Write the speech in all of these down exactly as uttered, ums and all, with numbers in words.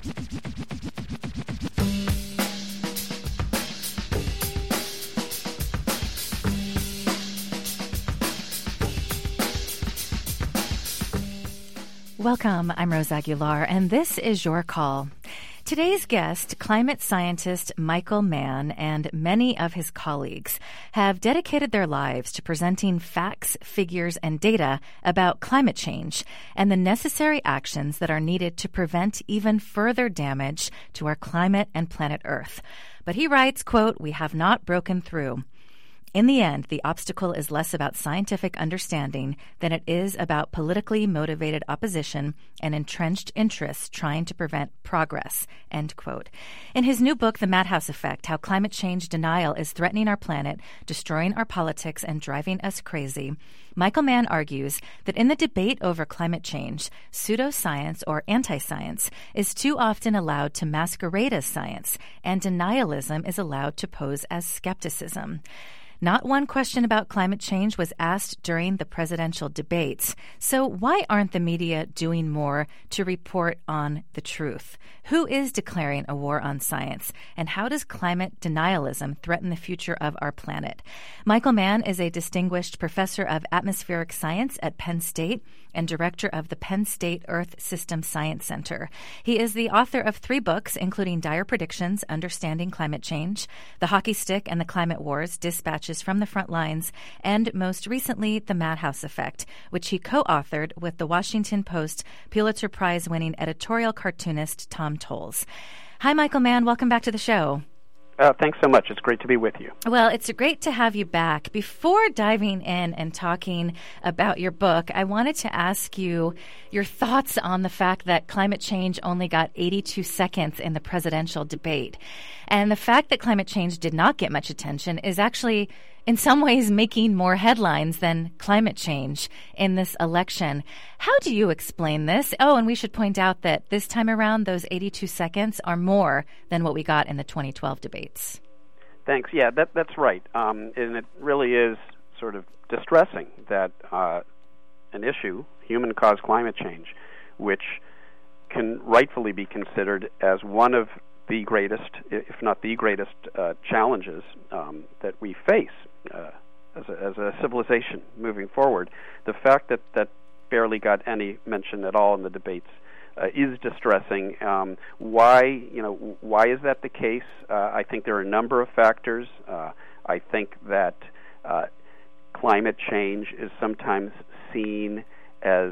Welcome, I'm Rose Aguilar, and this is Your Call. Today's guest, climate scientist Michael Mann, and many of his colleagues have dedicated their lives to presenting facts, figures, and data about climate change and the necessary actions that are needed to prevent even further damage to our climate and planet Earth. But he writes, quote, "We have not broken through. In the end, the obstacle is less about scientific understanding than it is about politically motivated opposition and entrenched interests trying to prevent progress," end quote. In his new book, The Madhouse Effect, How Climate Change Denial is Threatening Our Planet, Destroying Our Politics, and Driving Us Crazy, Michael Mann argues that in the debate over climate change, pseudoscience or anti-science is too often allowed to masquerade as science, and denialism is allowed to pose as skepticism. Not one question about climate change was asked during the presidential debates. So why aren't the media doing more to report on the truth? Who is declaring a war on science? And how does climate denialism threaten the future of our planet? Michael Mann is a distinguished professor of atmospheric science at Penn State and director of the Penn State Earth System Science Center. He is the author of three books, including Dire Predictions, Understanding Climate Change, The Hockey Stick and the Climate Wars, Dispatches from the Front Lines, and most recently, The Madhouse Effect, which he co-authored with the Washington Post Pulitzer Prize-winning editorial cartoonist Tom Towles. Hi, Michael Mann. Welcome back to the show. Uh, thanks so much. It's great to be with you. Well, it's great to have you back. Before diving in and talking about your book, I wanted to ask you your thoughts on the fact that climate change only got eighty-two seconds in the presidential debate. And the fact that climate change did not get much attention is actually, in some ways, making more headlines than climate change in this election. How do you explain this? Oh, and we should point out that this time around, those eighty-two seconds are more than what we got in the twenty twelve debates. Thanks. Yeah, that, that's right. Um, and it really is sort of distressing that uh, an issue, human-caused climate change, which can rightfully be considered as one of the greatest, if not the greatest, uh, challenges um, that we face uh, as, a, as a civilization moving forward. The fact that that barely got any mention at all in the debates uh, is distressing. Um, why, you know, why is that the case? Uh, I think there are a number of factors. Uh, I think that uh, climate change is sometimes seen as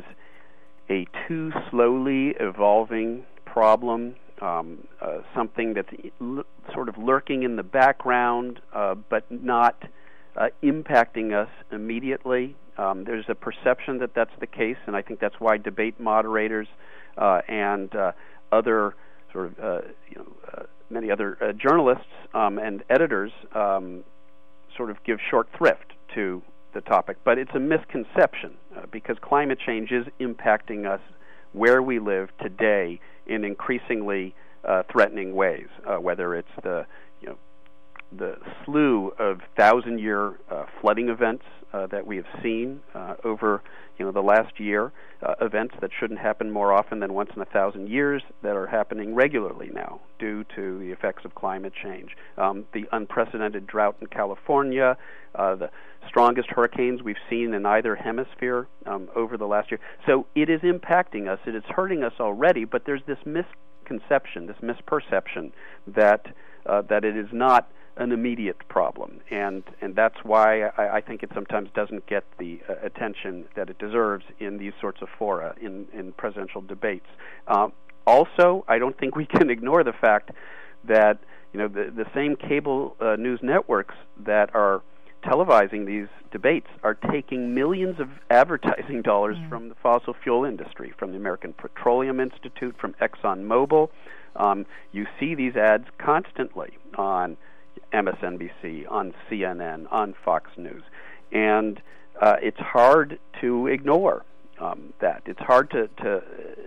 a too slowly evolving problem. Um, uh, something that's l- sort of lurking in the background, uh, but not uh, impacting us immediately. Um, there's a perception that that's the case, and I think that's why debate moderators uh, and uh, other sort of, uh, you know, uh, many other uh, journalists um, and editors um, sort of give short thrift to the topic. But it's a misconception uh, because climate change is impacting us where we live today in increasingly uh, threatening ways, uh, whether it's the you know the slew of thousand-year uh, flooding events uh, that we have seen uh, over you know the last year, uh, events that shouldn't happen more often than once in a thousand years that are happening regularly now due to the effects of climate change. Um, the unprecedented drought in California, uh, the strongest hurricanes we've seen in either hemisphere um, over the last year. So it is impacting us. It is hurting us already, but there's this misconception, this misperception that uh, that it is not an immediate problem, and and that's why I, I think it sometimes doesn't get the uh, attention that it deserves in these sorts of fora, in, in presidential debates. Um, also, I don't think we can ignore the fact that you know the, the same cable uh, news networks that are televising these debates are taking millions of advertising dollars mm. from the fossil fuel industry, from the American Petroleum Institute, from ExxonMobil. Um, you see these ads constantly on M S N B C, on C N N, on Fox News. And uh, it's hard to ignore um, that. It's hard to, to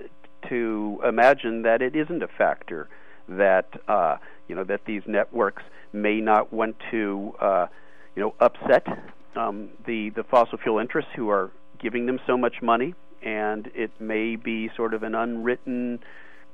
to imagine that it isn't a factor that uh, you know that these networks may not want to uh, you know upset um, the the fossil fuel interests who are giving them so much money, and it may be sort of an unwritten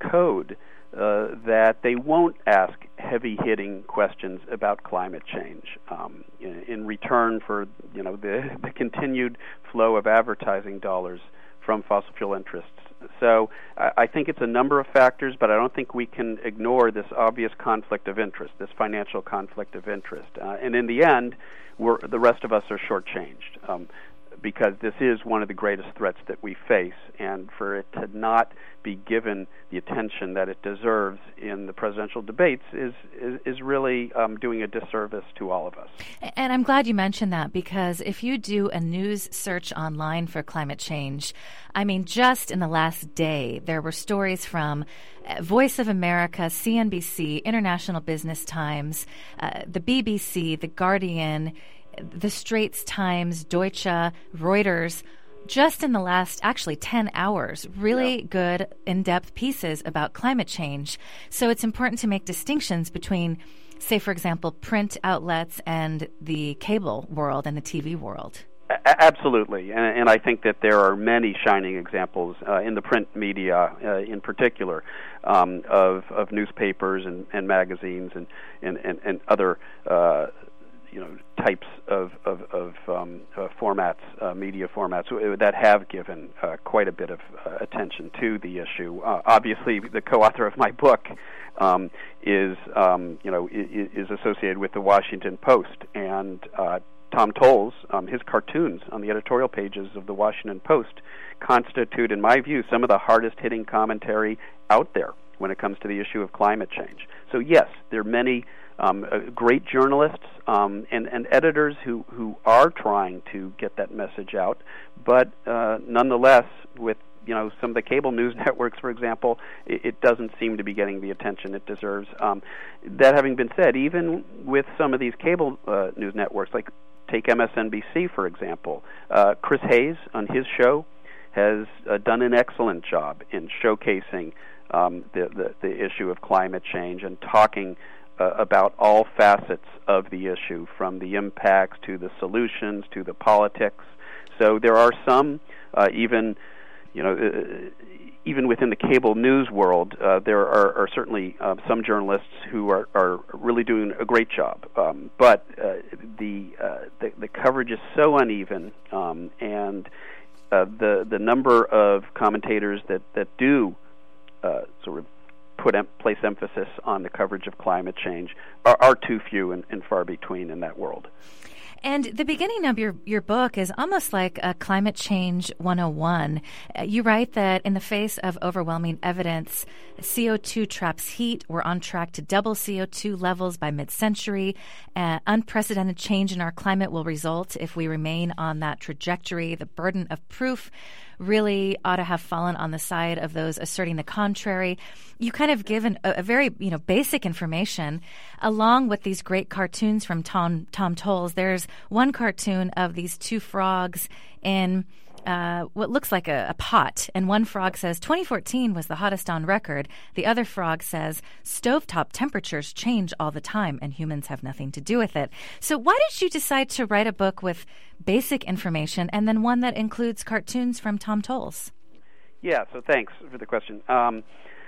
code uh, that they won't ask heavy-hitting questions about climate change um, in, in return for you know the, the continued flow of advertising dollars from fossil fuel interests. So I, I think it's a number of factors, but I don't think we can ignore this obvious conflict of interest, this financial conflict of interest. Uh, and in the end, we're, the rest of us are shortchanged um, because this is one of the greatest threats that we face, and for it to not be given the attention that it deserves in the presidential debates is is, is really um, doing a disservice to all of us. And I'm glad you mentioned that, because if you do a news search online for climate change, I mean, just in the last day, there were stories from Voice of America, C N B C, International Business Times, uh, the B B C, The Guardian, the Straits Times, Deutsche, Reuters, just in the last, actually, ten hours, really yeah. good, in-depth pieces about climate change. So it's important to make distinctions between, say, for example, print outlets and the cable world and the T V world. A- absolutely. And, and I think that there are many shining examples uh, in the print media uh, in particular um, of, of newspapers and, and magazines and, and, and, and other uh you know, types of, of, of um, uh, formats, uh, media formats that have given uh, quite a bit of uh, attention to the issue. Uh, obviously, the co-author of my book um, is, um, you know, is, is associated with the Washington Post, and uh, Tom Towles, um, his cartoons on the editorial pages of the Washington Post constitute, in my view, some of the hardest-hitting commentary out there when it comes to the issue of climate change. So yes, there are many Um, uh, great journalists um, and, and editors who, who are trying to get that message out, but uh, nonetheless, with you know some of the cable news networks, for example, it, it doesn't seem to be getting the attention it deserves. Um, that having been said, even with some of these cable uh, news networks, like take M S N B C, for example, uh, Chris Hayes on his show has uh, done an excellent job in showcasing um, the, the, the issue of climate change and talking Uh, about all facets of the issue, from the impacts to the solutions to the politics. So there are some, uh, even, you know, uh, even within the cable news world, uh, there are, are certainly uh, some journalists who are, are really doing a great job. Um, but uh, the, uh, the the coverage is so uneven, um, and uh, the the number of commentators that that do uh, sort of put em- place emphasis on the coverage of climate change are, are too few and, and far between in that world. And the beginning of your, your book is almost like a Climate Change one oh one. Uh, you write that in the face of overwhelming evidence, C O two traps heat. We're on track to double C O two levels by mid-century. Uh, unprecedented change in our climate will result if we remain on that trajectory. The burden of proof really ought to have fallen on the side of those asserting the contrary. You kind of give an, a, a very, you know, basic information along with these great cartoons from Tom, Tom Towles. There's one cartoon of these two frogs in uh, what looks like a, a pot, and one frog says twenty fourteen was the hottest on record. The other frog says stovetop temperatures change all the time and humans have nothing to do with it. So why did you decide to write a book with basic information and then one that includes cartoons from Tom Towles? Yeah, so thanks for the question. Um,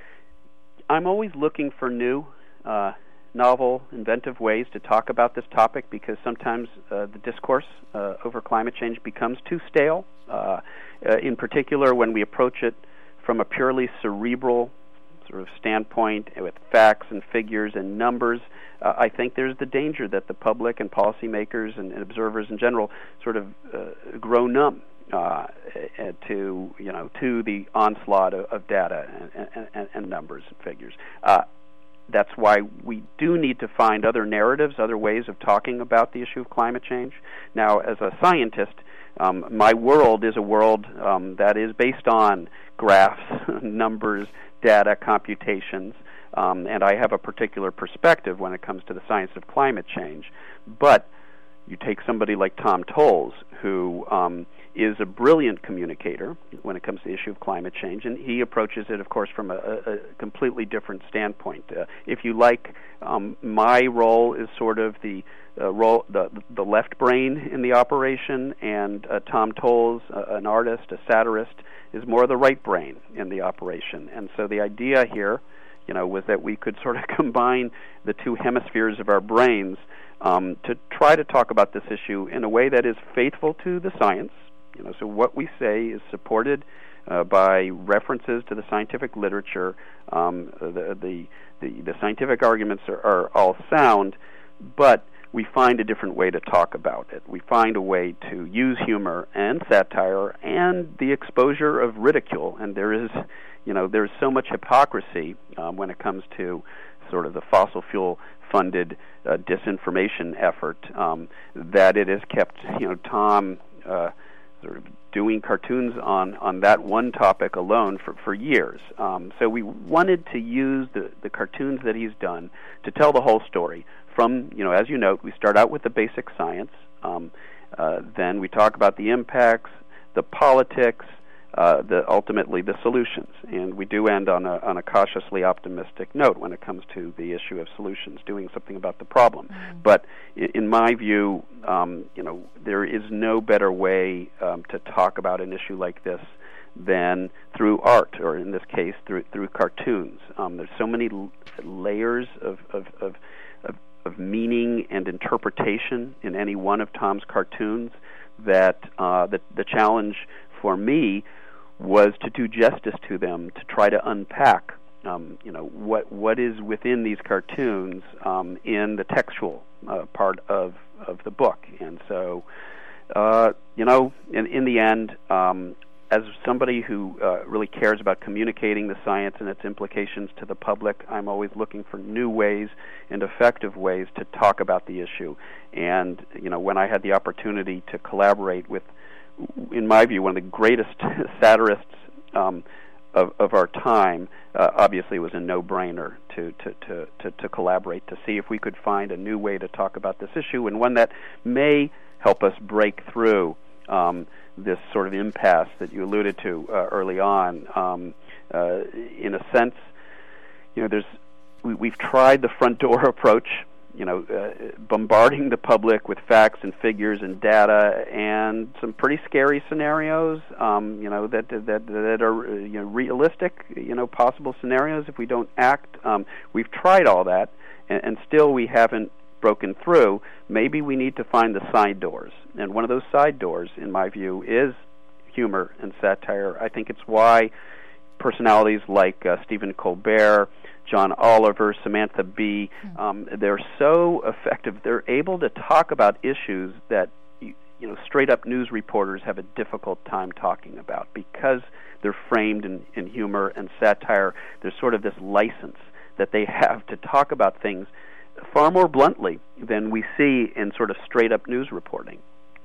I'm always looking for new, uh, novel, inventive ways to talk about this topic, because sometimes uh, the discourse uh, over climate change becomes too stale, uh, uh, in particular when we approach it from a purely cerebral sort of standpoint with facts and figures and numbers. Uh, I think there's the danger that the public and policymakers and, and observers in general sort of uh, grow numb uh, to you know to the onslaught of, of data and, and, and numbers and figures. Uh, that's why we do need to find other narratives, other ways of talking about the issue of climate change. Now, as a scientist, um, my world is a world um, that is based on graphs, numbers, data, computations, um, and I have a particular perspective when it comes to the science of climate change. But you take somebody like Tom Towles, who um, is a brilliant communicator when it comes to the issue of climate change, and he approaches it, of course, from a, a completely different standpoint. Uh, if you like, um, my role is sort of the uh, role, the the left brain in the operation, and uh, Tom Towles, uh, an artist, a satirist, is more of the right brain in the operation. And so the idea here, you know, was that we could sort of combine the two hemispheres of our brains um, to try to talk about this issue in a way that is faithful to the science. You know, so what we say is supported uh, by references to the scientific literature. Um, the, the the the scientific arguments are, are all sound, but we find a different way to talk about it. We find a way to use humor and satire and the exposure of ridicule. And there is, you know, there's so much hypocrisy um, when it comes to sort of the fossil fuel funded uh, disinformation effort um, that it has kept, you know, Tom uh, sort of doing cartoons on, on that one topic alone for, for years. Um, so we wanted to use the, the cartoons that he's done to tell the whole story. From, you know, as you note, we start out with the basic science. Um, uh, then we talk about the impacts, the politics, uh, the ultimately the solutions. And we do end on a, on a cautiously optimistic note when it comes to the issue of solutions, doing something about the problem. Mm-hmm. But in, in my view, um, you know, there is no better way um, to talk about an issue like this than through art, or in this case, through through cartoons. Um, there's so many l- layers of of, of of of meaning and interpretation in any one of Tom's cartoons that uh, the, the challenge for me was to do justice to them, to try to unpack um, you know, what what is within these cartoons um, in the textual uh, part of, of the book. And so, uh, you know, in, in the end, um, as somebody who uh, really cares about communicating the science and its implications to the public, I'm always looking for new ways and effective ways to talk about the issue. And, you know, when I had the opportunity to collaborate with, in my view, one of the greatest satirists um, of, of our time, uh, obviously it was a no-brainer to, to, to, to, to collaborate, to see if we could find a new way to talk about this issue, and one that may help us break through um, this sort of impasse that you alluded to uh, early on. Um, uh, in a sense, you know, there's we, we've tried the front door approach, you know, uh, bombarding the public with facts and figures and data and some pretty scary scenarios, um, you know, that that that are you know realistic, you know, possible scenarios if we don't act. Um, we've tried all that, and, and still we haven't broken through. Maybe we need to find the side doors, and one of those side doors, in my view, is humor and satire. I think it's why personalities like uh, Stephen Colbert, John Oliver, Samantha Bee, um, they're so effective. They're able to talk about issues that you, you know straight-up news reporters have a difficult time talking about because they're framed in, in humor and satire. There's sort of this license that they have to talk about things far more bluntly than we see in sort of straight-up news reporting.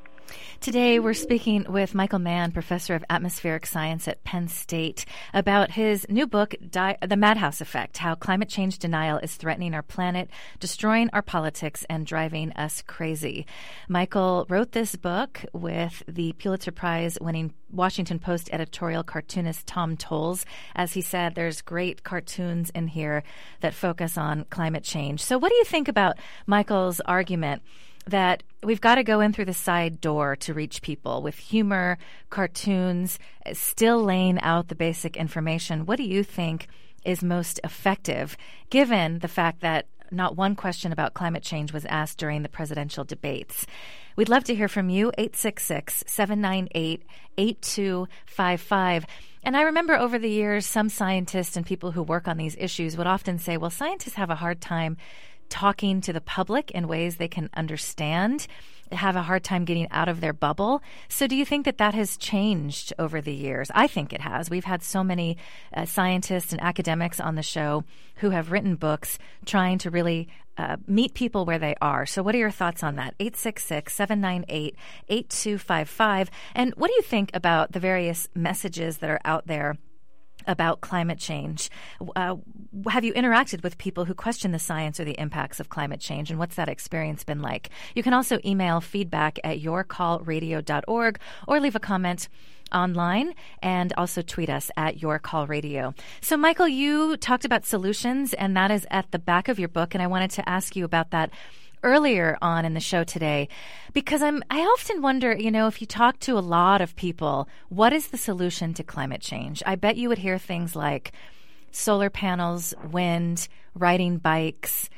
Today, we're speaking with Michael Mann, professor of atmospheric science at Penn State, about his new book, Di- The Madhouse Effect, How Climate Change Denial is Threatening Our Planet, Destroying Our Politics, and Driving Us Crazy. Michael wrote this book with the Pulitzer Prize-winning Washington Post editorial cartoonist Tom Towles. As he said, there's great cartoons in here that focus on climate change. So what do you think about Michael's argument that we've got to go in through the side door to reach people with humor, cartoons, still laying out the basic information? What do you think is most effective, given the fact that not one question about climate change was asked during the presidential debates? We'd love to hear from you, eight six six, seven nine eight, eight two five five. And I remember over the years, some scientists and people who work on these issues would often say, well, scientists have a hard time talking to the public in ways they can understand, have a hard time getting out of their bubble. So do you think that that has changed over the years? I think it has. We've had so many uh, scientists and academics on the show who have written books trying to really uh, meet people where they are. So what are your thoughts on that? eight six six, seven nine eight, eight two five five. And what do you think about the various messages that are out there about climate change? Uh, have you interacted with people who question the science or the impacts of climate change, and what's that experience been like? You can also email feedback at your call radio dot org or leave a comment online, and also tweet us at YourCallRadio. So, Michael, you talked about solutions, and that is at the back of your book, and I wanted to ask you about that earlier on in the show today, because I'm I often wonder, you know, if you talk to a lot of people, what is the solution to climate change? I bet you would hear things like solar panels, wind, riding bikes.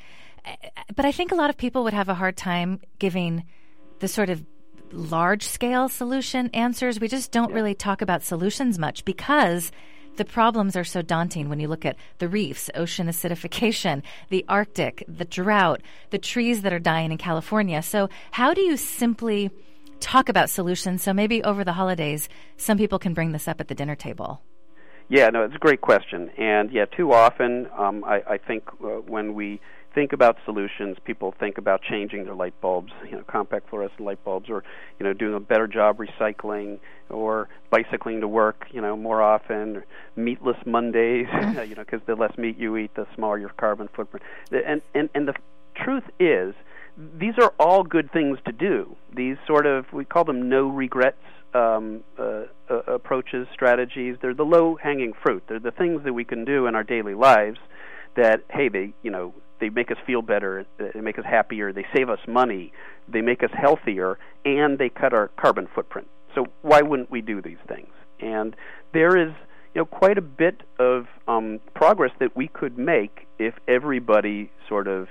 But I think a lot of people would have a hard time giving the sort of large-scale solution answers. We just don't really talk about solutions much because the problems are so daunting when you look at the reefs, ocean acidification, the Arctic, the drought, the trees that are dying in California. So how do you simply talk about solutions so maybe over the holidays some people can bring this up at the dinner table? Yeah, no, it's a great question. And, yeah, too often um, I, I think uh, when we think about solutions, people think about changing their light bulbs, you know, compact fluorescent light bulbs, or, you know, doing a better job recycling, or bicycling to work, you know, more often, or meatless Mondays, mm-hmm. you know, because the less meat you eat, the smaller your carbon footprint. And, and, and the truth is, these are all good things to do. These sort of, we call them no regrets um, uh, uh, approaches, strategies. They're the low-hanging fruit. They're the things that we can do in our daily lives that, hey, they, you know, they make us feel better, they make us happier, they save us money, they make us healthier, and they cut our carbon footprint. So why wouldn't we do these things? And there is, you know, quite a bit of um, progress that we could make if everybody sort of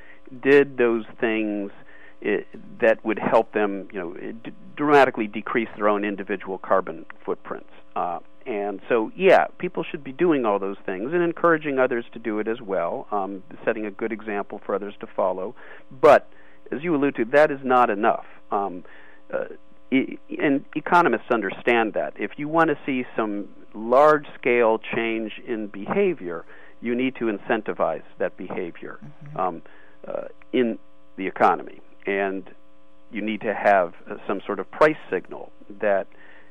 did those things it, that would help them, you know, d- dramatically decrease their own individual carbon footprints. Uh, and so, yeah, people should be doing all those things and encouraging others to do it as well, um, setting a good example for others to follow. But, as you allude to, that is not enough. Um, uh, e- and economists understand that. If you want to see some large-scale change in behavior, you need to incentivize that behavior mm-hmm. um, uh, in the economy. And you need to have uh, some sort of price signal that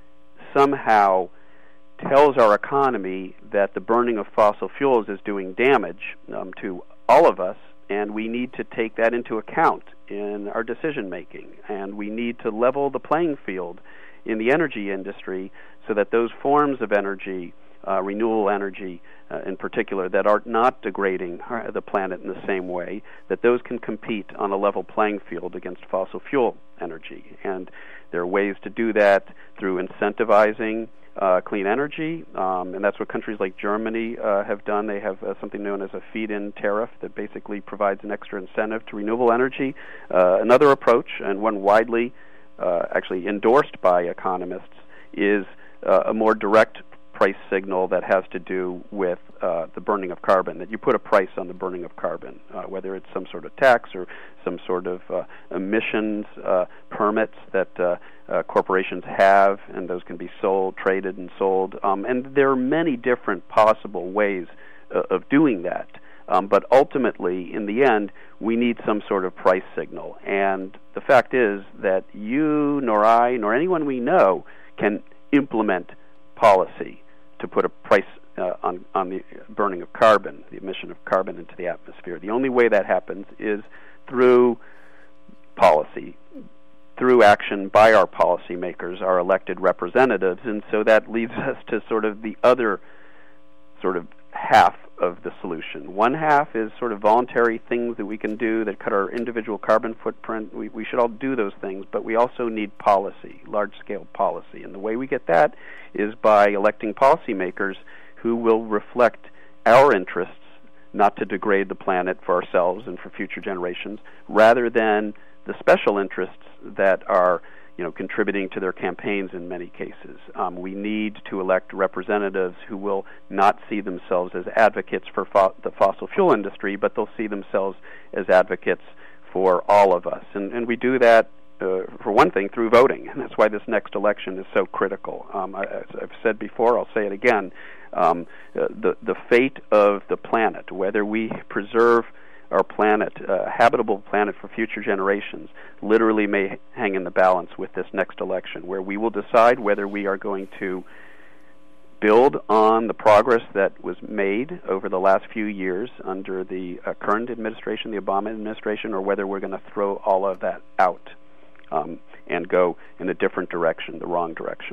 somehow tells our economy that the burning of fossil fuels is doing damage um, to all of us, and we need to take that into account in our decision making. And we need to level the playing field in the energy industry so that those forms of energy, uh, renewable energy uh, in particular, that are not degrading the planet in the same way, that those can compete on a level playing field against fossil fuel energy. And there are ways to do that through incentivizing uh, clean energy, um, and that's what countries like Germany uh, have done. They have uh, something known as a feed-in tariff that basically provides an extra incentive to renewable energy. Uh, another approach, and one widely uh, actually endorsed by economists, is uh, a more direct price signal that has to do with uh, the burning of carbon, that you put a price on the burning of carbon, uh, whether it's some sort of tax or some sort of uh, emissions uh, permits that uh, uh, corporations have, and those can be sold, traded and sold. Um, and there are many different possible ways uh, of doing that. Um, but ultimately, in the end, we need some sort of price signal. And the fact is that you, nor I, nor anyone we know can implement policy to put a price uh, on, on the burning of carbon, the emission of carbon into the atmosphere. The only way that happens is through policy, through action by our policymakers, our elected representatives, and so that leads us to sort of the other sort of half of the solution. One half is sort of voluntary things that we can do that cut our individual carbon footprint. We, we should all do those things, but we also need policy, large-scale policy. And the way we get that is by electing policymakers who will reflect our interests, not to degrade the planet for ourselves and for future generations, rather than the special interests that are, you know, contributing to their campaigns in many cases. Um, we need to elect representatives who will not see themselves as advocates for fo- the fossil fuel industry, but they'll see themselves as advocates for all of us. And, and we do that, uh, for one thing, through voting, and that's why this next election is so critical. Um, I, as I've said before, I'll say it again, um, uh, the, the fate of the planet, whether we preserve our planet, a uh, habitable planet for future generations, literally may hang in the balance with this next election, where we will decide whether we are going to build on the progress that was made over the last few years under the uh, current administration, the Obama administration, or whether we're going to throw all of that out um, and go in a different direction, the wrong direction.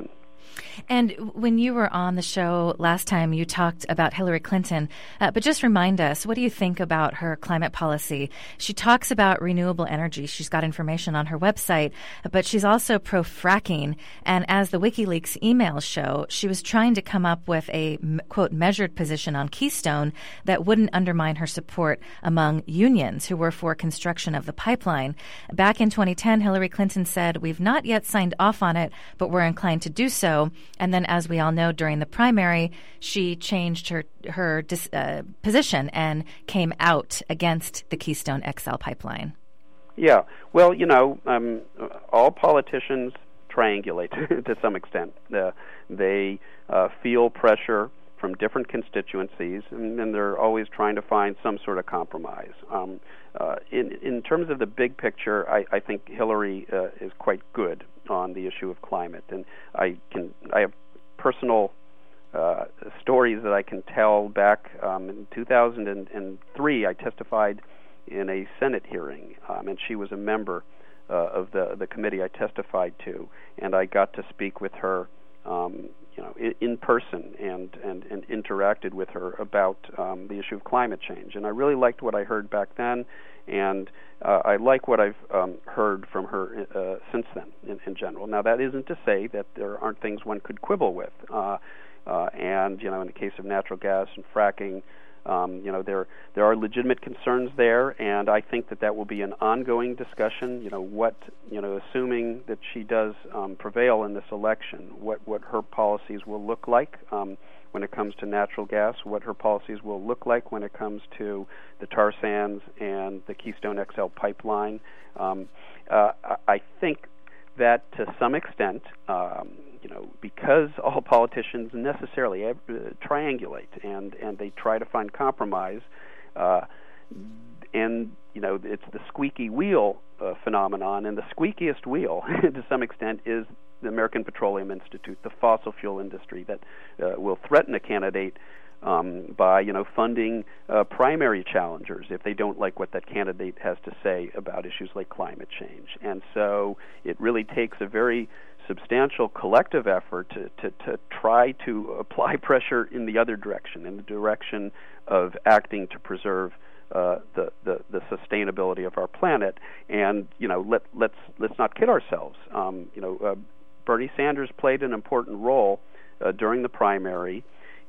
And when you were on the show last time, you talked about Hillary Clinton. Uh, but just remind us, what do you think about her climate policy? She talks about renewable energy. She's got information on her website, but she's also pro-fracking. And as the WikiLeaks emails show, she was trying to come up with a, quote, measured position on Keystone that wouldn't undermine her support among unions who were for construction of the pipeline. Back in twenty ten, Hillary Clinton said, "We've not yet signed off on it, but we're inclined to do so." And then, as we all know, during the primary, she changed her her dis, uh, position and came out against the Keystone X L pipeline. Yeah. Well, you know, um, all politicians triangulate to some extent. Uh, they uh, feel pressure from different constituencies, and, and they're always trying to find some sort of compromise. Um, uh, in, in terms of the big picture, I, I think Hillary uh, is quite good on the issue of climate, and I can I have personal uh, stories that I can tell. Back um, in two thousand three, I testified in a Senate hearing, um, and she was a member uh, of the the committee I testified to, and I got to speak with her, um, you know, in, in person, and, and and interacted with her about um, the issue of climate change, and I really liked what I heard back then. And uh, I like what I've um, heard from her uh, since then, in, in general. Now, that isn't to say that there aren't things one could quibble with. Uh, uh, and, you know, in the case of natural gas and fracking, um, you know, there there are legitimate concerns there, and I think that that will be an ongoing discussion. You know, what, you know, assuming that she does um, prevail in this election, what, what her policies will look like. Um, when it comes to natural gas, what her policies will look like when it comes to the tar sands and the Keystone X L pipeline. Um, uh, I think that to some extent, um, you know, because all politicians necessarily uh, triangulate and, and they try to find compromise, uh, and, you know, it's the squeaky wheel uh, phenomenon, and the squeakiest wheel, to some extent, is the American Petroleum Institute, the fossil fuel industry that uh, will threaten a candidate um, by, you know, funding uh, primary challengers if they don't like what that candidate has to say about issues like climate change. And so it really takes a very substantial collective effort to, to, to try to apply pressure in the other direction, in the direction of acting to preserve Uh, the, the the sustainability of our planet. And, you know, let let's let's not kid ourselves. Um, you know, uh, Bernie Sanders played an important role uh, during the primary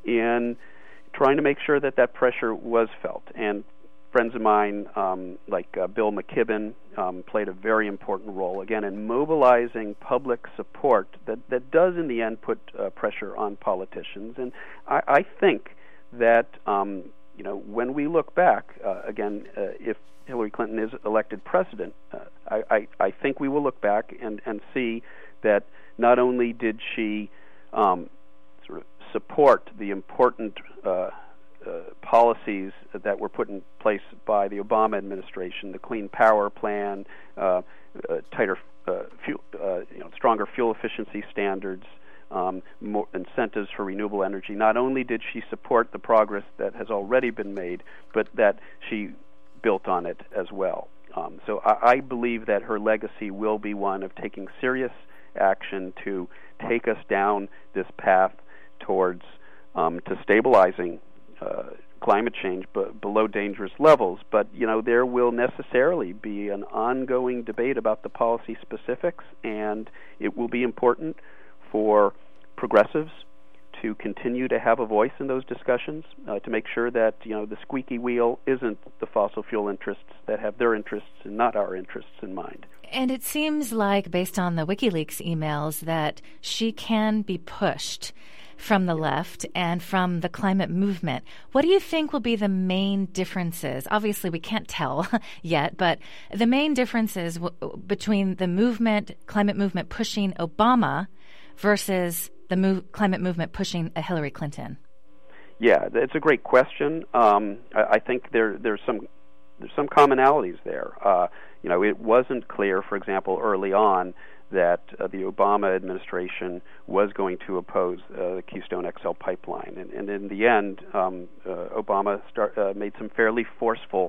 in trying to make sure that that pressure was felt. And friends of mine, um, like uh, Bill McKibben, um, played a very important role, again, in mobilizing public support that, that does, in the end, put uh, pressure on politicians. And I, I think that, um, you know, when we look back, uh, again, uh, if Hillary Clinton is elected president, uh, I, I, I think we will look back and, and see that not only did she um, sort of support the important uh, uh, policies that were put in place by the Obama administration, the Clean Power Plan, uh, uh, tighter, uh, fuel, uh, you know, stronger fuel efficiency standards, Um, more incentives for renewable energy. Not only did she support the progress that has already been made, but that she built on it as well. Um, so I, I believe that her legacy will be one of taking serious action to take us down this path towards um, to stabilizing uh, climate change b- below dangerous levels. But, you know, there will necessarily be an ongoing debate about the policy specifics, and it will be important for progressives to continue to have a voice in those discussions, uh, to make sure that, you know, the squeaky wheel isn't the fossil fuel interests that have their interests and not our interests in mind. And it seems like, based on the WikiLeaks emails, that she can be pushed from the left and from the climate movement. What do you think will be the main differences? Obviously, we can't tell yet, but the main differences w- between the movement, climate movement pushing Obama versus the move, climate movement pushing a Hillary Clinton? Yeah, it's a great question. Um, I, I think there there's some there's some commonalities there. Uh, you know, it wasn't clear, for example, early on that uh, the Obama administration was going to oppose uh, the Keystone X L pipeline, and, and in the end, um, uh, Obama start, uh, made some fairly forceful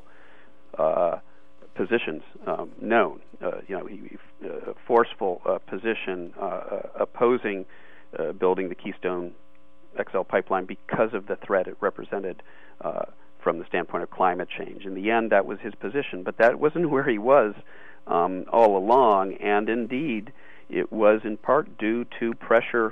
Uh, positions um, known. Uh, you know, he, uh, forceful uh, position uh, uh, opposing uh, building the Keystone X L pipeline because of the threat it represented uh, from the standpoint of climate change. In the end, that was his position, but that wasn't where he was um, all along, and indeed, it was in part due to pressure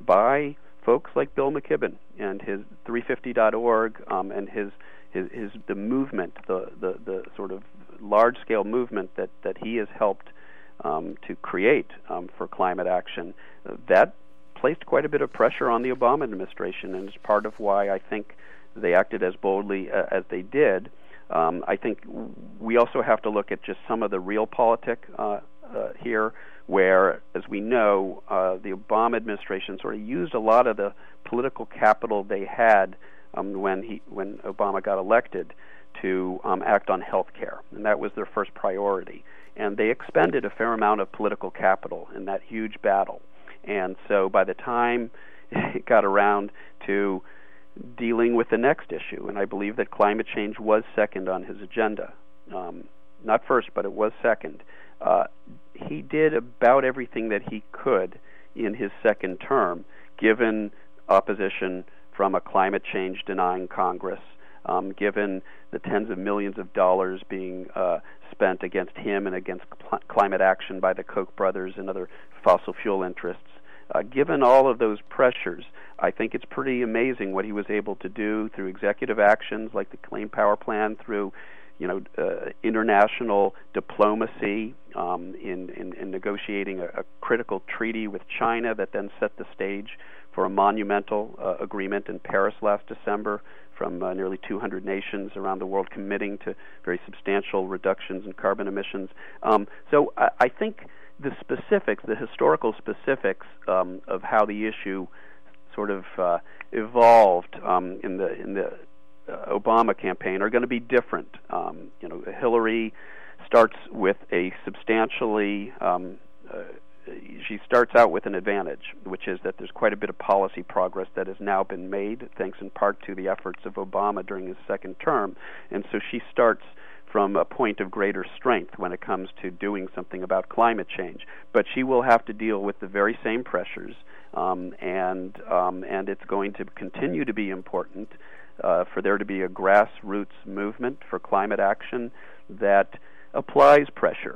by folks like Bill McKibben and his three fifty dot org um, and his, his his the movement, the, the, the sort of large-scale movement that, that he has helped um, to create um, for climate action. Uh, that placed quite a bit of pressure on the Obama administration, and is part of why I think they acted as boldly uh, as they did. Um, I think we also have to look at just some of the realpolitik uh, uh, here, where, as we know, uh, the Obama administration sort of used a lot of the political capital they had um, when he when Obama got elected to um, act on health care, and that was their first priority. And they expended a fair amount of political capital in that huge battle. And so by the time it got around to dealing with the next issue, and I believe that climate change was second on his agenda, um, not first, but it was second, uh, he did about everything that he could in his second term, given opposition from a climate change denying Congress, um, given the tens of millions of dollars being uh, spent against him and against cl- climate action by the Koch brothers and other fossil fuel interests. Uh, given all of those pressures, I think it's pretty amazing what he was able to do through executive actions like the Clean Power Plan, through you know, uh, international diplomacy um, in, in, in negotiating a, a critical treaty with China that then set the stage for a monumental uh, agreement in Paris last December from uh, nearly two hundred nations around the world committing to very substantial reductions in carbon emissions. Um, so I, I think the specifics, the historical specifics um, of how the issue sort of uh, evolved um, in the in the uh, Obama campaign are going to be different. Um, you know, Hillary starts with a substantially um, uh, she starts out with an advantage, which is that there's quite a bit of policy progress that has now been made, thanks in part to the efforts of Obama during his second term, and so she starts from a point of greater strength when it comes to doing something about climate change. But she will have to deal with the very same pressures, um, and um, and it's going to continue to be important uh, for there to be a grassroots movement for climate action that applies pressure,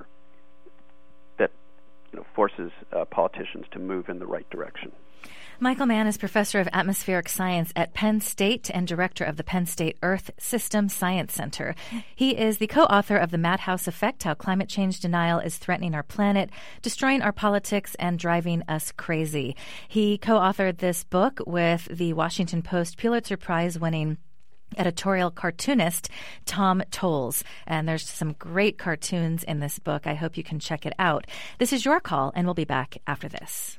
that you know, forces uh, politicians to move in the right direction. Michael Mann is professor of atmospheric science at Penn State and director of the Penn State Earth System Science Center. He is the co-author of The Madhouse Effect, How Climate Change Denial is Threatening Our Planet, Destroying Our Politics, and Driving Us Crazy. He co-authored this book with the Washington Post Pulitzer Prize-winning editorial cartoonist Tom Towles. And there's some great cartoons in this book. I hope you can check it out. This is Your Call, and we'll be back after this.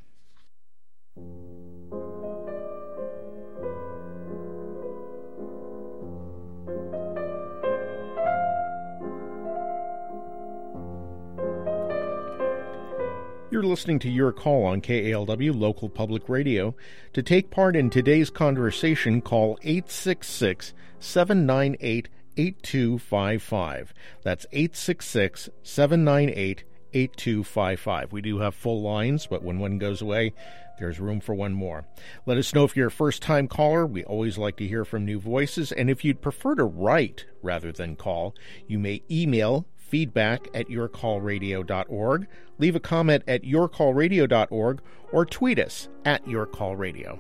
You're listening to Your Call on K A L W Local Public Radio. To take part in today's conversation, call eight six six, seven nine eight, eight two five five. That's eight six six, seven nine eight, eight two five five. We do have full lines, but when one goes away, there's room for one more. Let us know if you're a first-time caller. We always like to hear from new voices. And if you'd prefer to write rather than call, you may email feedback at your call radio dot org, leave a comment at your call radio dot org, or tweet us at yourcallradio.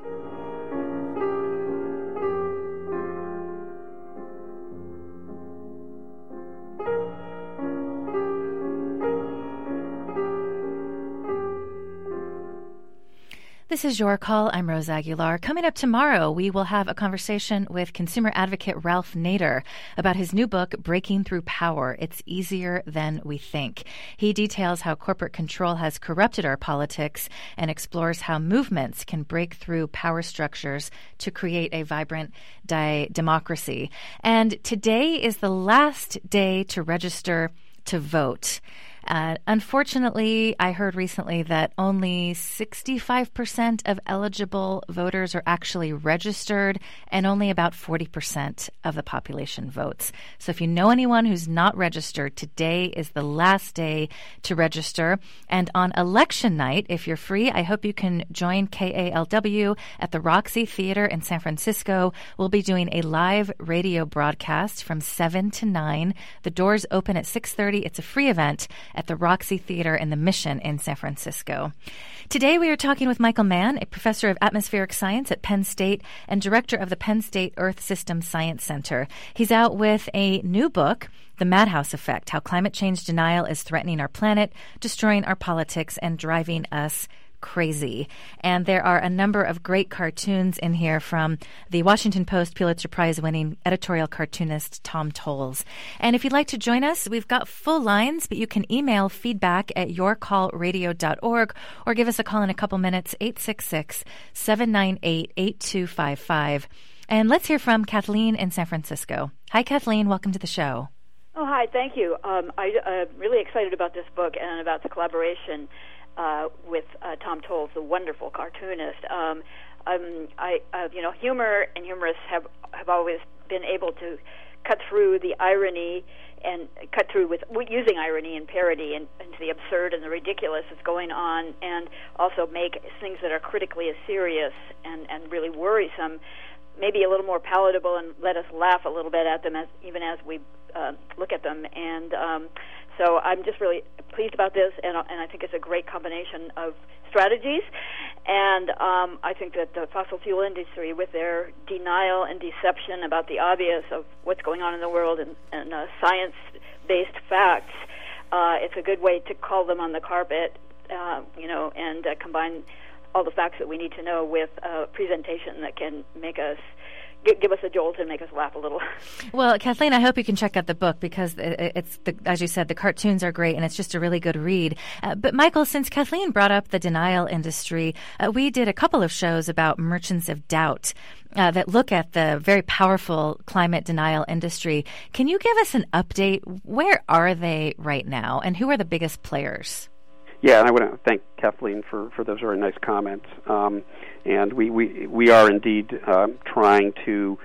This is Your Call. I'm Rose Aguilar. Coming up tomorrow, we will have a conversation with consumer advocate Ralph Nader about his new book, Breaking Through Power. It's easier than we think. He details how corporate control has corrupted our politics and explores how movements can break through power structures to create a vibrant di- democracy. And today is the last day to register to vote. Uh, unfortunately, I heard recently that only sixty-five percent of eligible voters are actually registered, and only about forty percent of the population votes. So if you know anyone who's not registered, today is the last day to register. And on election night, if you're free, I hope you can join K A L W at the Roxy Theater in San Francisco. We'll be doing a live radio broadcast from seven to nine. The doors open at six thirty. It's a free event at the Roxy Theater in the Mission in San Francisco. Today we are talking with Michael Mann, a professor of atmospheric science at Penn State and director of the Penn State Earth System Science Center. He's out with a new book, The Madhouse Effect: How Climate Change Denial is Threatening Our Planet, Destroying Our Politics, and Driving Us Crazy. And there are a number of great cartoons in here from the Washington Post Pulitzer Prize winning editorial cartoonist Tom Towles. And if you'd like to join us, we've got full lines, but you can email feedback at your call radio dot org or give us a call in a couple minutes, eight six six, seven nine eight, eight two five five. And let's hear from Kathleen in San Francisco. Hi, Kathleen. Welcome to the show. Oh, hi. Thank you. Um, I, I'm really excited about this book and about the collaboration Uh, with uh, Tom Towles, the wonderful cartoonist. Um, um, I, uh, you know, humor and humorists have have always been able to cut through the irony and cut through with using irony and parody and, and the absurd and the ridiculous that's going on, and also make things that are critically serious and, and really worrisome maybe a little more palatable and let us laugh a little bit at them as even as we uh, look at them. And um, so I'm just really pleased about this, and, and I think it's a great combination of strategies. And um, I think that the fossil fuel industry, with their denial and deception about the obvious of what's going on in the world and, and uh, science-based facts, uh, it's a good way to call them on the carpet, uh, you know, and uh, combine all the facts that we need to know with a presentation that can make us give us a jolt and make us laugh a little. Well, Kathleen, I hope you can check out the book because it's, the, as you said, the cartoons are great and it's just a really good read. Uh, but Michael, since Kathleen brought up the denial industry, uh, we did a couple of shows about merchants of doubt uh, that look at the very powerful climate denial industry. Can you give us an update? Where are they right now, and who are the biggest players? Yeah, and I want to thank Kathleen for, for those very nice comments. Um, and we, we, we are indeed um, trying to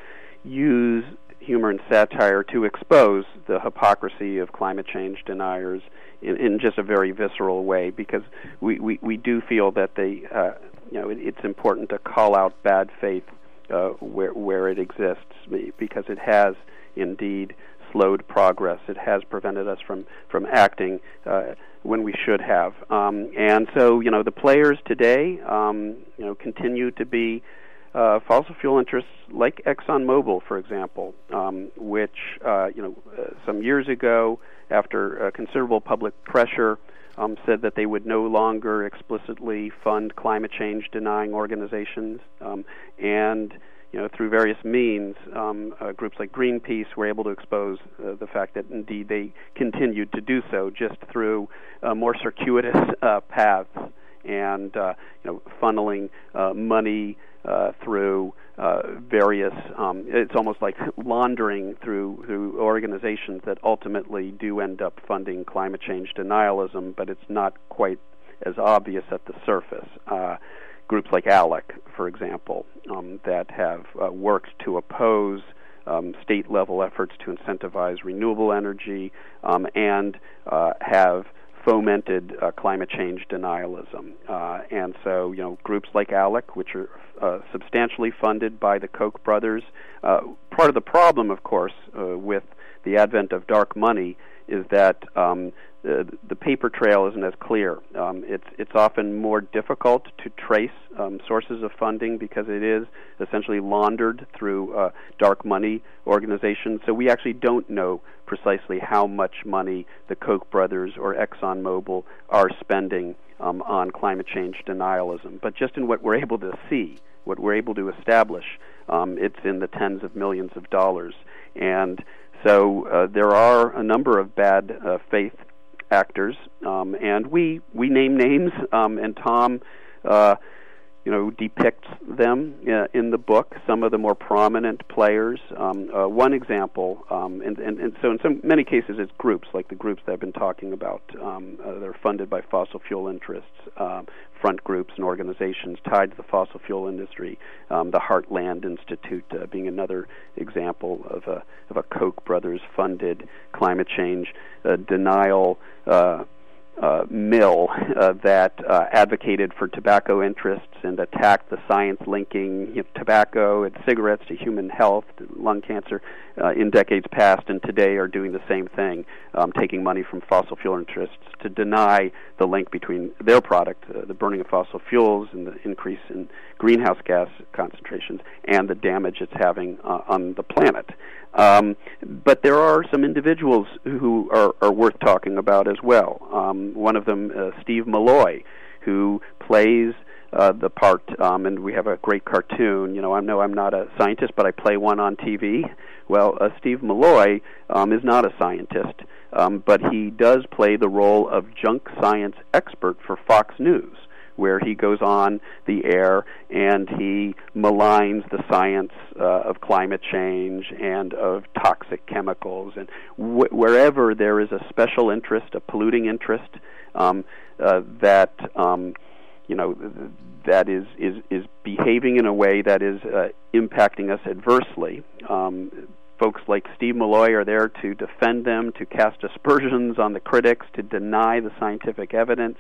use humor and satire to expose the hypocrisy of climate change deniers in, in just a very visceral way, because we, we, we do feel that they, uh, you know, it, it's important to call out bad faith uh, where, where it exists, because it has indeed slowed progress. It has prevented us from, from acting uh, when we should have. Um, and so, you know, the players today, um, you know, continue to be uh, fossil fuel interests like ExxonMobil, for example, um, which, uh, you know, uh, some years ago, after uh, considerable public pressure, um, said that they would no longer explicitly fund climate change denying organizations. Um, and You know, through various means, um, uh, groups like Greenpeace were able to expose uh, the fact that indeed they continued to do so, just through uh, more circuitous uh, paths and uh, you know, funneling uh, money uh, through uh, various. Um, it's almost like laundering through through organizations that ultimately do end up funding climate change denialism, but it's not quite as obvious at the surface. Uh, Groups like ALEC, for example, um, that have uh, worked to oppose um, state-level efforts to incentivize renewable energy um, and uh, have fomented uh, climate change denialism. Uh, and so, you know, groups like ALEC, which are uh, substantially funded by the Koch brothers, uh, part of the problem, of course, uh, with the advent of dark money is that um, the, the paper trail isn't as clear. Um, it's it's often more difficult to trace um, sources of funding because it is essentially laundered through uh, dark money organizations. So we actually don't know precisely how much money the Koch brothers or ExxonMobil are spending um, on climate change denialism. But just in what we're able to see, what we're able to establish, um, it's in the tens of millions of dollars. And so uh, there are a number of bad uh, faith actors, um, and we we name names. Um, and Tom, uh, you know, depicts them uh, in the book, some of the more prominent players. Um, uh, one example, um, and, and, and so in some many cases it's groups, like the groups that I've been talking about. Um, uh, they're funded by fossil fuel interests, um, front groups and organizations tied to the fossil fuel industry. Um, the Heartland Institute uh, being another example of a, of a Koch brothers funded climate change uh, denial uh, Uh, mill uh, that uh, advocated for tobacco interests and attacked the science linking you know, tobacco and cigarettes to human health, to lung cancer, uh, in decades past, and today are doing the same thing, um, taking money from fossil fuel interests to deny the link between their product, uh, the burning of fossil fuels and the increase in greenhouse gas concentrations, and the damage it's having uh, on the planet. Um, but there are some individuals who are, are worth talking about as well. Um, one of them, uh, Steve Malloy, who plays uh, the part, um, and we have a great cartoon. You know, I know I'm not a scientist, but I play one on T V. Well, uh, Steve Malloy um, is not a scientist, um, but he does play the role of junk science expert for Fox News, where he goes on the air and he maligns the science uh, of climate change and of toxic chemicals. And wh- wherever there is a special interest, a polluting interest, um, uh, that um, you know that is, is is behaving in a way that is uh, impacting us adversely. Um, Folks like Steve Malloy are there to defend them, to cast aspersions on the critics, to deny the scientific evidence.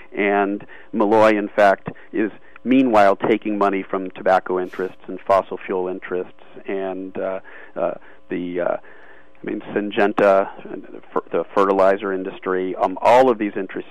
And Malloy, in fact, is meanwhile taking money from tobacco interests and fossil fuel interests and uh, uh, the, uh, I mean, Syngenta, the fertilizer industry, um, all of these interests.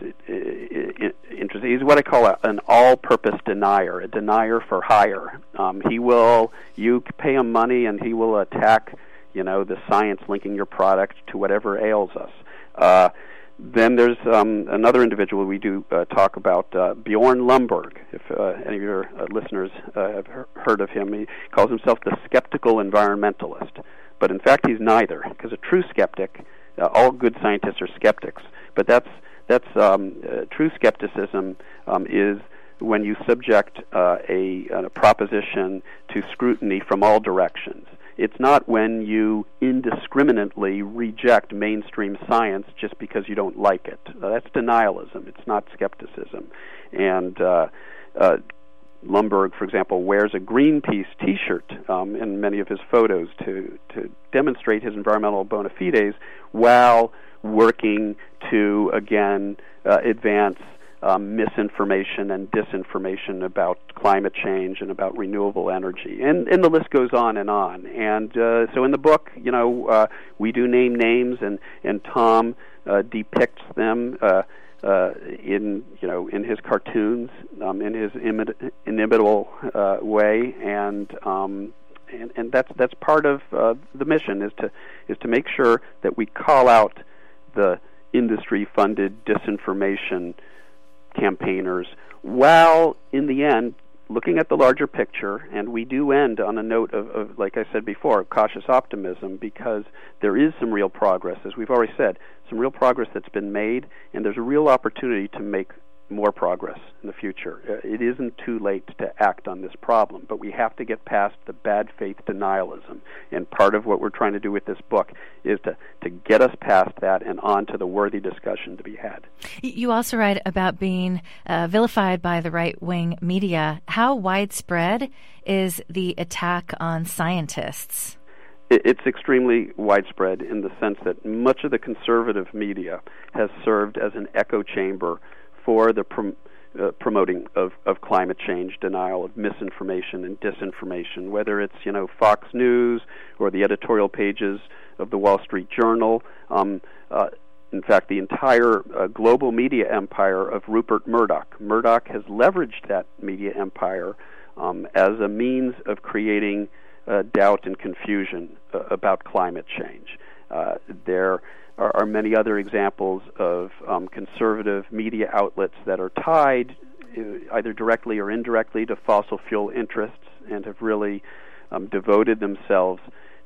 interests. He's what I call a, an all-purpose denier, a denier for hire. Um, he will, you pay him money, and he will attack, you know, the science linking your product to whatever ails us. Uh, Then there's um, another individual we do uh, talk about, uh, Bjorn Lomborg. If uh, any of your uh, listeners uh, have he- heard of him, he calls himself the skeptical environmentalist. But in fact, he's neither, because a true skeptic, uh, all good scientists are skeptics, but that's that's um, uh, true skepticism um, is when you subject uh, a, a proposition to scrutiny from all directions. It's not when you indiscriminately reject mainstream science just because you don't like it. Uh, that's denialism. It's not skepticism. And uh, uh, Lomborg, for example, wears a Greenpeace T-shirt um, in many of his photos to, to demonstrate his environmental bona fides while working to, again, uh, advance Um, misinformation and disinformation about climate change and about renewable energy, and and the list goes on and on. And uh, so, in the book, you know, uh, we do name names, and and Tom uh, depicts them uh, uh, in you know in his cartoons, um, in his imi- inimitable uh, way, and um, and and that's that's part of uh, the mission is to is to make sure that we call out the industry-funded disinformation campaigners, while in the end looking at the larger picture. And we do end on a note of, of, like I said before, cautious optimism, because there is some real progress, as we've already said, some real progress that's been made, and there's a real opportunity to make more progress in the future. Uh, it isn't too late to act on this problem, but we have to get past the bad faith denialism. And part of what we're trying to do with this book is to, to get us past that and on to the worthy discussion to be had. You also write about being uh, vilified by the right-wing media. How widespread is the attack on scientists? It's extremely widespread in the sense that much of the conservative media has served as an echo chamber for the prom- uh, promoting of, of climate change denial, of misinformation and disinformation, whether it's, you know, Fox News or the editorial pages of the Wall Street Journal. Um, uh, in fact, the entire uh, global media empire of Rupert Murdoch. Murdoch has leveraged that media empire um, as a means of creating uh, doubt and confusion uh, about climate change. Uh, there Are, are many other examples of um, conservative media outlets that are tied uh, either directly or indirectly to fossil fuel interests and have really um, devoted themselves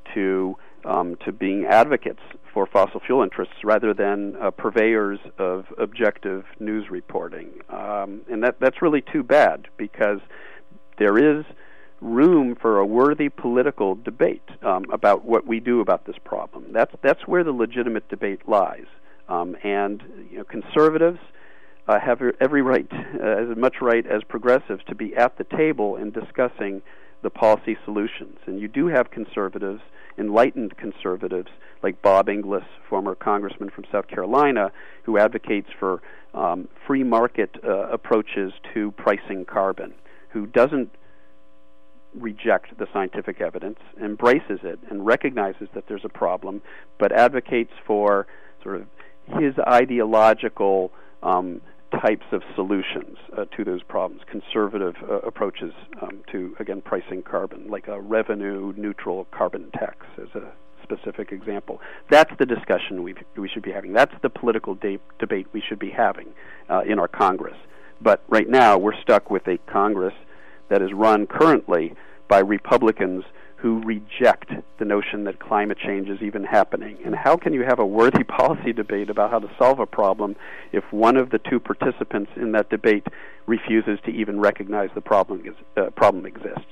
to um, to being advocates for fossil fuel interests rather than uh, purveyors of objective news reporting. Um, and that that's really too bad, because there is room for a worthy political debate um, about what we do about this problem. That's that's where the legitimate debate lies. Um, and you know, conservatives uh, have every right, uh, as much right as progressives, to be at the table in discussing the policy solutions. And you do have conservatives, enlightened conservatives, like Bob Inglis, former congressman from South Carolina, who advocates for um, free market uh, approaches to pricing carbon, who doesn't reject the scientific evidence, embraces it, and recognizes that there's a problem, but advocates for sort of his ideological um, types of solutions uh, to those problems, conservative uh, approaches um, to, again, pricing carbon, like a revenue-neutral carbon tax as a specific example. That's the discussion we we should be having. That's the political de- debate we should be having uh, in our Congress. But right now, we're stuck with a Congress that is run currently by Republicans who reject the notion that climate change is even happening. And how can you have a worthy policy debate about how to solve a problem if one of the two participants in that debate refuses to even recognize the problem, uh, problem exists?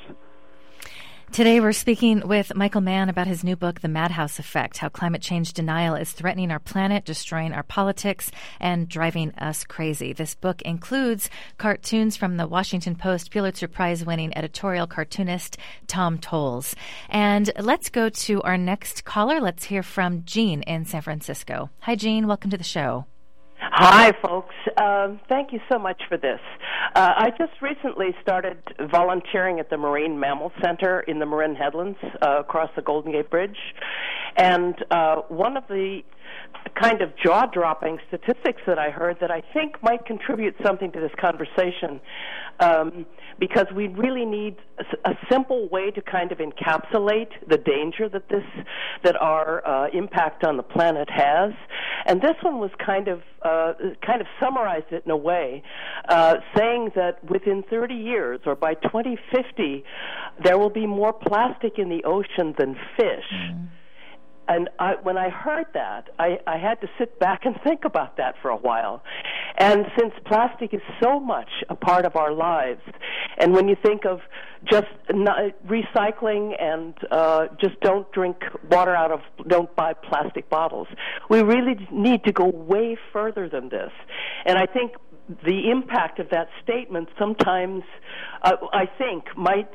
Today we're speaking with Michael Mann about his new book, The Madhouse Effect, How Climate Change Denial is Threatening Our Planet, Destroying Our Politics, and Driving Us Crazy. This book includes cartoons from the Washington Post Pulitzer Prize-winning editorial cartoonist Tom Towles. And let's go to our next caller. Let's hear from Jean in San Francisco. Hi, Jean. Welcome to the show. Hi, folks. Um, thank you so much for this. Uh, I just recently started volunteering at the Marine Mammal Center in the Marin Headlands uh, across the Golden Gate Bridge. And uh, one of the kind of jaw-dropping statistics that I heard that I think might contribute something to this conversation, um, because we really need a, a simple way to kind of encapsulate the danger that this, that our uh, impact on the planet has. And this one was kind of uh, kind of summarized it in a way, uh, saying that within thirty years, or by twenty fifty, there will be more plastic in the ocean than fish. Mm. And I, when I heard that, I, I had to sit back and think about that for a while. And since plastic is so much a part of our lives, and when you think of just not recycling and uh, just don't drink water out of, don't buy plastic bottles, we really need to go way further than this. And I think the impact of that statement sometimes, uh, I think, might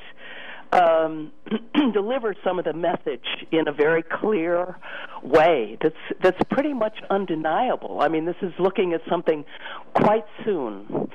Um, deliver some of the message in a very clear way that's that's pretty much undeniable. I mean, this is looking at something quite soon.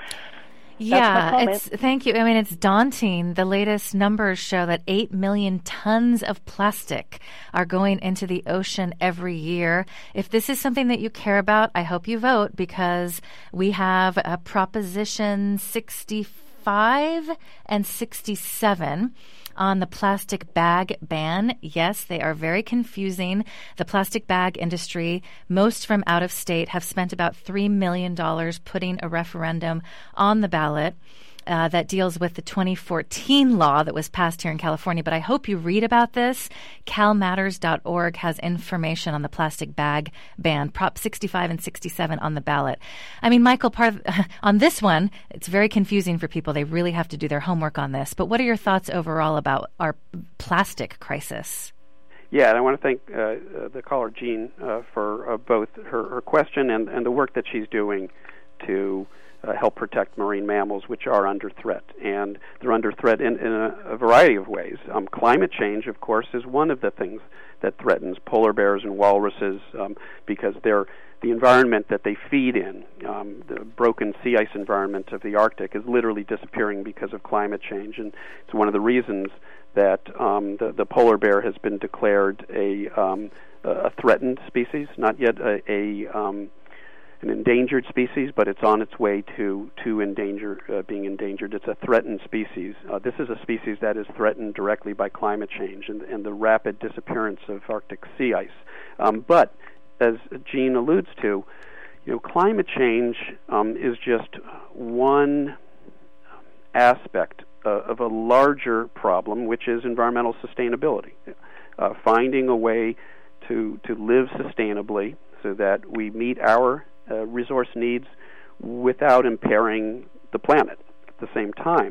Yeah, it's, thank you. I mean, it's daunting. The latest numbers show that eight million tons of plastic are going into the ocean every year. If this is something that you care about, I hope you vote, because we have a Proposition sixty-five and sixty-seven on the plastic bag ban. Yes, they are very confusing. The plastic bag industry, most from out of state, have spent about three million dollars putting a referendum on the ballot uh, that deals with the twenty fourteen law that was passed here in California. But I hope you read about this. cal matters dot org has information on the plastic bag ban, Prop sixty-five and sixty-seven on the ballot. I mean, Michael, part of, on this one, it's very confusing for people. They really have to do their homework on this. But what are your thoughts overall about our plastic crisis? Yeah, and I want to thank uh, uh, the caller, Jean, uh, for uh, both her, her question and, and the work that she's doing to Uh, help protect marine mammals, which are under threat. And they're under threat in, in a, a variety of ways. Um, climate change, of course, is one of the things that threatens polar bears and walruses um, because they're the environment that they feed in. Um, the broken sea ice environment of the Arctic is literally disappearing because of climate change. And it's one of the reasons that um, the, the polar bear has been declared a, um, a threatened species, not yet a... a um, an endangered species, but it's on its way to to endanger uh, being endangered. It's a threatened species. Uh, this is a species that is threatened directly by climate change and, and the rapid disappearance of Arctic sea ice. Um, but as Jean alludes to, you know, climate change um, is just one aspect uh, of a larger problem, which is environmental sustainability. Uh, finding a way to to live sustainably so that we meet our Uh, resource needs without impairing the planet at the same time.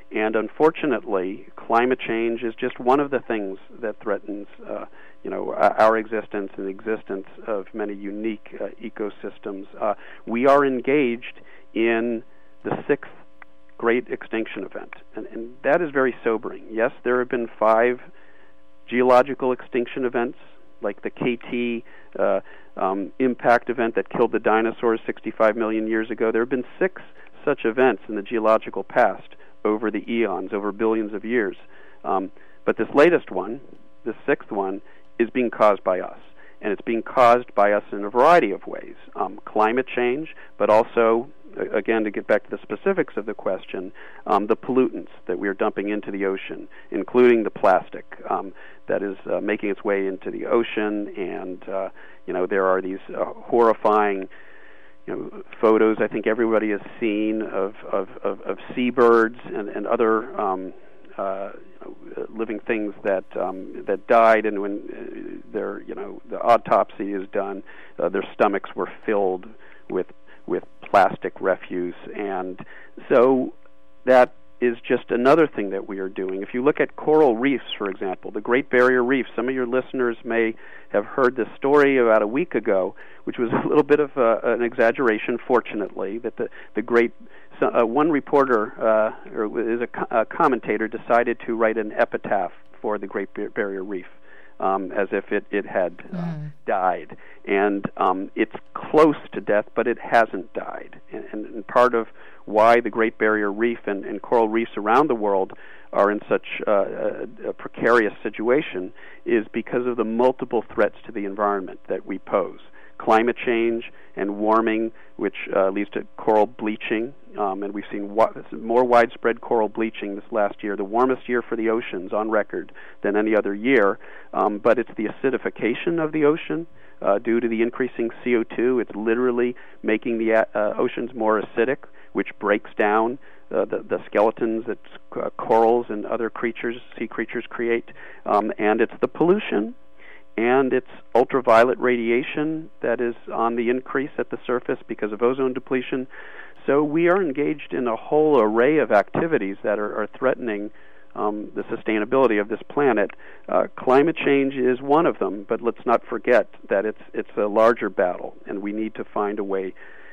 And unfortunately, climate change is just one of the things that threatens, uh, you know, our existence and the existence of many unique uh, ecosystems. Uh, we are engaged in the sixth great extinction event, and, and that is very sobering. Yes, there have been five geological extinction events, like the K T uh, um, impact event that killed the dinosaurs sixty-five million years ago. There have been six such events in the geological past over the eons, over billions of years. Um, but this latest one, this sixth one, is being caused by us. And it's being caused by us in a variety of ways. Um, climate change, but also, again, to get back to the specifics of the question, um, the pollutants that we are dumping into the ocean, including the plastic um, that is uh, making its way into the ocean. And, uh, you know, there are these uh, horrifying You know, photos I think everybody has seen of of, of, of seabirds and, and other um, uh, living things that um, that died, and when uh, their you know the autopsy is done, uh, their stomachs were filled with with plastic refuse, and so that is just another thing that we are doing. If you look at coral reefs, for example, the Great Barrier Reef, some of your listeners may have heard this story about a week ago, which was a little bit of uh, an exaggeration, fortunately, that the, the great, uh, one reporter, uh, or is a, co- a commentator, decided to write an epitaph for the Great Barrier Reef. Um, as if it, it had uh, mm. died. And um, it's close to death, but it hasn't died. And, and, and part of why the Great Barrier Reef and, and coral reefs around the world are in such uh, a, a precarious situation is because of the multiple threats to the environment that we pose. Climate change and warming, which uh, leads to coral bleaching, um, and we've seen wa- more widespread coral bleaching this last year, the warmest year for the oceans on record than any other year, um, but it's the acidification of the ocean uh, due to the increasing C O two. It's literally making the uh, oceans more acidic, which breaks down uh, the, the skeletons that uh, corals and other creatures, sea creatures create, um, and it's the pollution and it's ultraviolet radiation that is on the increase at the surface because of ozone depletion. So we are engaged in a whole array of activities that are, are threatening um, the sustainability of this planet. Uh, climate change is one of them, but let's not forget that it's it's a larger battle, and we need to find a way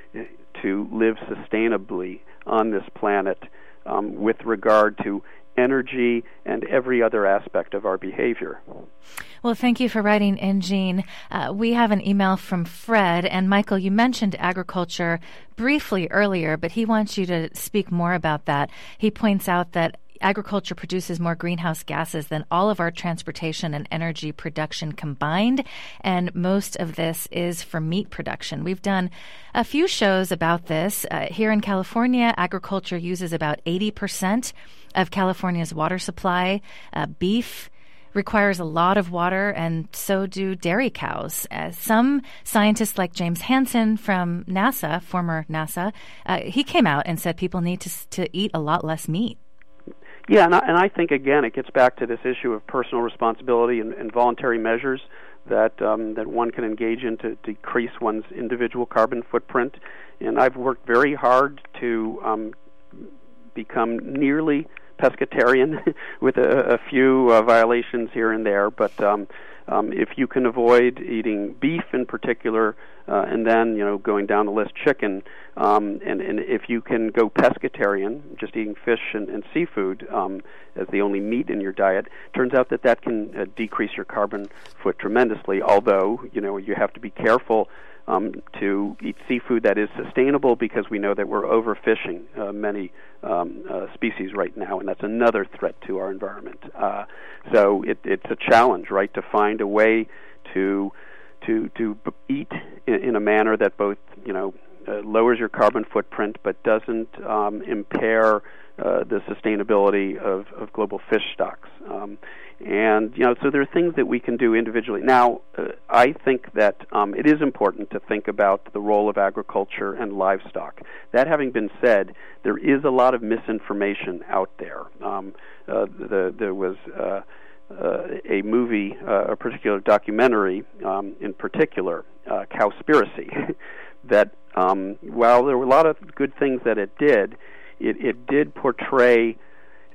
to live sustainably on this planet um, with regard to energy and every other aspect of our behavior. Well, thank you for writing in, Gene. Uh, we have an email from Fred, and Michael, you mentioned agriculture briefly earlier, but he wants you to speak more about that. He points out that agriculture produces more greenhouse gases than all of our transportation and energy production combined, and most of this is for meat production. We've done a few shows about this. Uh, here in California, agriculture uses about eighty percent of California's water supply. Uh, beef requires a lot of water, and so do dairy cows. Uh, some scientists like James Hansen from NASA, former NASA, uh, he came out and said people need to to eat a lot less meat. Yeah, and I, and I think, again, it gets back to this issue of personal responsibility and, and voluntary measures that um, that one can engage in to decrease one's individual carbon footprint. And I've worked very hard to um, become nearly pescatarian with a, a few uh, violations here and there, but um, um, if you can avoid eating beef in particular, uh, and then you know going down the list, chicken, um, and, and if you can go pescatarian, just eating fish and, and seafood um, as the only meat in your diet, turns out that that can uh, decrease your carbon foot tremendously. Although you know you have to be careful Um, to eat seafood that is sustainable, because we know that we're overfishing uh, many um, uh, species right now, and that's another threat to our environment. Uh, so it, it's a challenge, right, to find a way to to to eat in, in a manner that both you know uh, lowers your carbon footprint but doesn't um, impair uh, the sustainability of, of global fish stocks. Um, And, you know, so there are things that we can do individually. Now, uh, I think that um, it is important to think about the role of agriculture and livestock. That having been said, there is a lot of misinformation out there. Um, uh, the, there was uh, uh, a movie, uh, a particular documentary um, in particular, uh, Cowspiracy, that um, while there were a lot of good things that it did, it, it did portray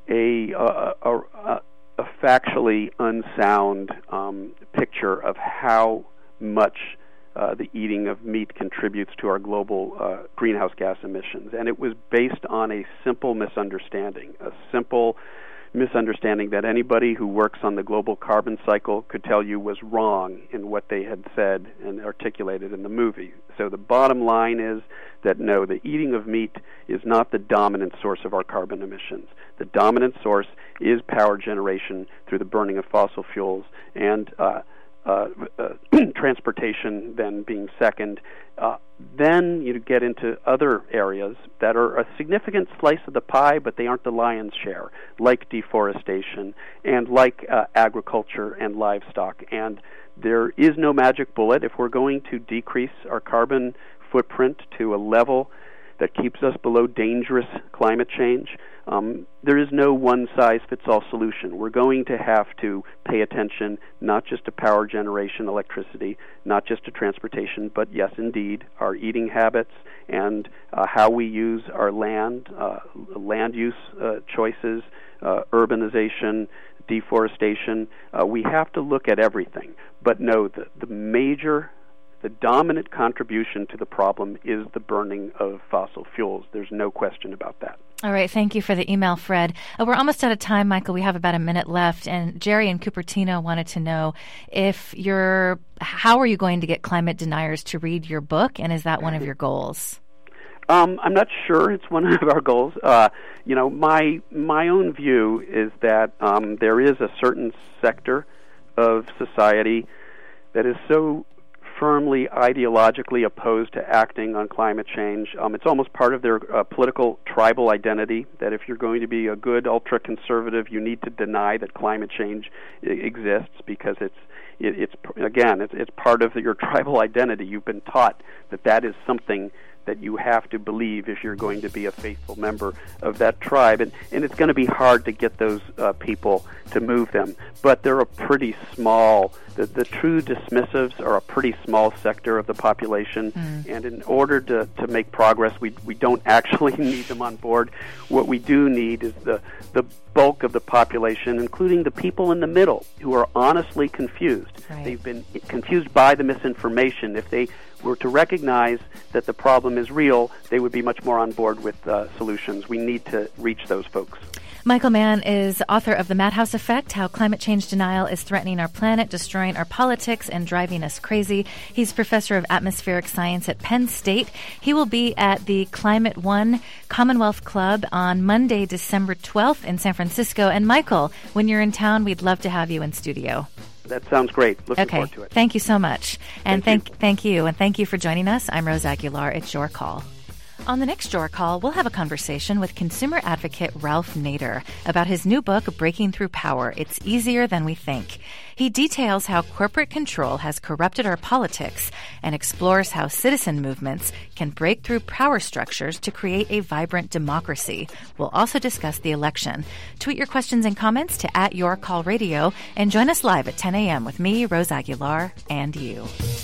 a, a, a, a factually unsound um, picture of how much uh, the eating of meat contributes to our global uh, greenhouse gas emissions. And it was based on a simple misunderstanding, a simple misunderstanding that anybody who works on the global carbon cycle could tell you was wrong in what they had said and articulated in the movie. So the bottom line is that no, the eating of meat is not the dominant source of our carbon emissions. The dominant source is power generation through the burning of fossil fuels, and uh, uh, uh, transportation then being second. Uh, then you get into other areas that are a significant slice of the pie, but they aren't the lion's share, like deforestation and like uh, agriculture and livestock. And there is no magic bullet. If we're going to decrease our carbon footprint to a level that keeps us below dangerous climate change, um, there is no one-size-fits-all solution. We're going to have to pay attention not just to power generation, electricity, not just to transportation, but yes, indeed, our eating habits and uh, how we use our land, uh, land use uh, choices, uh, urbanization, deforestation. Uh, we have to look at everything. But no, the, the major The dominant contribution to the problem is the burning of fossil fuels. There's no question about that. All right. Thank you for the email, Fred. Uh, we're almost out of time, Michael. We have about a minute left. And Jerry in Cupertino wanted to know if you're, how are you going to get climate deniers to read your book? And is that one of your goals? Um, I'm not sure it's one of our goals. Uh, you know, my my own view is that um, there is a certain sector of society that is so firmly ideologically opposed to acting on climate change. Um, it's almost part of their uh, political tribal identity that if you're going to be a good ultra-conservative, you need to deny that climate change I- exists because it's, it, it's again, it's, it's part of your tribal identity. You've been taught that that is something that you have to believe if you're going to be a faithful member of that tribe. And, and it's going to be hard to get those uh, people to move them. But they're a pretty small, the, the true dismissives are a pretty small sector of the population. Mm. And in order to, to make progress, we, we don't actually need them on board. What we do need is the, the bulk of the population, including the people in the middle who are honestly confused. Right. They've been confused by the misinformation. If they were to recognize that the problem is real, they would be much more on board with uh, solutions. We need to reach those folks. Michael Mann is author of The Madhouse Effect, How Climate Change Denial is Threatening Our Planet, Destroying Our Politics, and Driving Us Crazy. He's professor of atmospheric science at Penn State. He will be at the Climate One Commonwealth Club on Monday, December twelfth in San Francisco. And Michael, when you're in town, we'd love to have you in studio. That sounds great. Looking okay. forward to it. Thank you so much. And thank thank, thank you. And thank you for joining us. I'm Rose Aguilar. It's Your Call. On the next Your Call, we'll have a conversation with consumer advocate Ralph Nader about his new book, Breaking Through Power, It's Easier Than We Think. He details how corporate control has corrupted our politics and explores how citizen movements can break through power structures to create a vibrant democracy. We'll also discuss the election. Tweet your questions and comments to at Your Call Radio and join us live at ten a.m. with me, Rose Aguilar, and you.